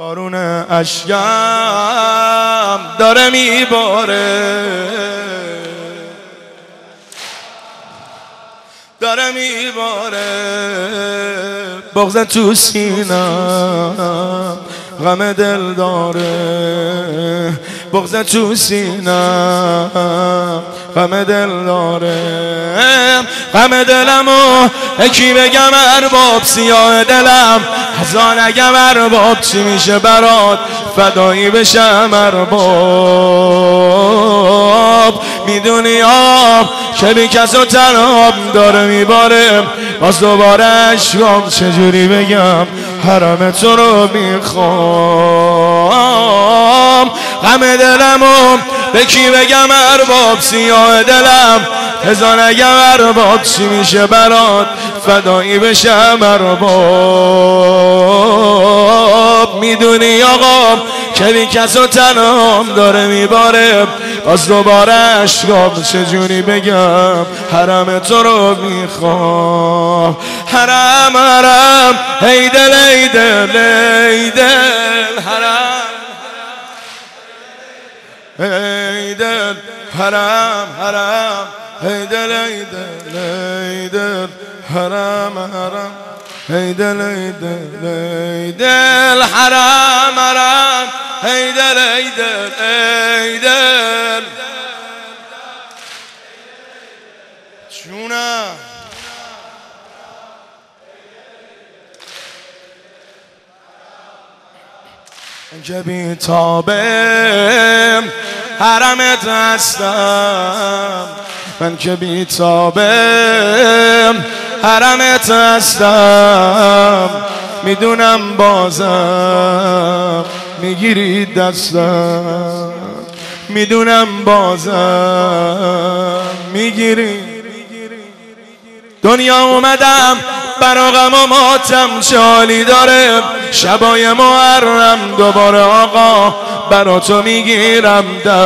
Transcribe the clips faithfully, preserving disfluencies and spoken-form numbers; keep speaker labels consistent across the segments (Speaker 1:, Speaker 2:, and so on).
Speaker 1: بارون اشکم داره میباره، داره میباره، بغض تو سینم غم دل داره، بغض تو سینم غم دل داره، غم دلمو یکی بگم ارباب، سیاه دلم هزار نگم ارباب، چی میشه برات فدایی بشم ارباب. میدونی آب که بی کس و تنهام داره میباره، باز دوباره اشکام چجوری بگم حرم تو رو میخوام. غم دلمو به کی بگم ارباب، سیاه دلم هزار نگم ارباب، چی میشه برات فدایی بشم ارباب. میدونی آقا که بی کس و تنهام داره میباره، باز دوباره اشکام چجوری بگم حرم تو رو میخوام. حرم حرم ای دل ای دل ای دل، حرم ای دل، حرم حرم ای دل ای دل ای دل، حرم حرم ای دل ای دل ای دل، حرم حرم ای دل ای دل ای دل. جونم من که بی تابه حرمت هستم، من که بی تابه حرمت هستم، میدونم بازم میگیری دستم، میدونم بازم میگیری. دنیا اومدم برا غم و ماتم، چه حالی داره شبای محرم، دوباره آقا برا تو میگیرم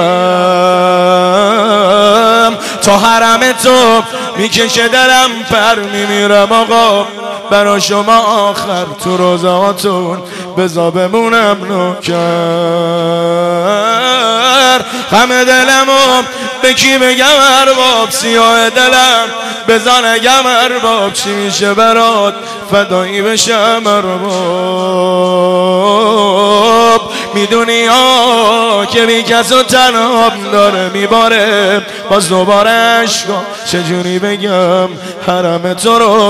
Speaker 1: دم، تا حرم تو میکشه دلم پر میمیرم آقا، برا شما آخر تو روزاتون بزا بمونم نوکر. غم دلمو به کی بگم ارباب، سیاه دلم بزا نگم ارباب، چی میشه برات فدایی بشم ارباب. میدونی ها که بی کس و تنهام داره میباره، باز دوباره اشکام چجوری بگم حرم تو رو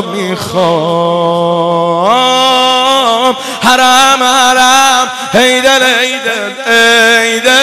Speaker 1: میخوام. حرم حرم ای دل ای دل ای دل.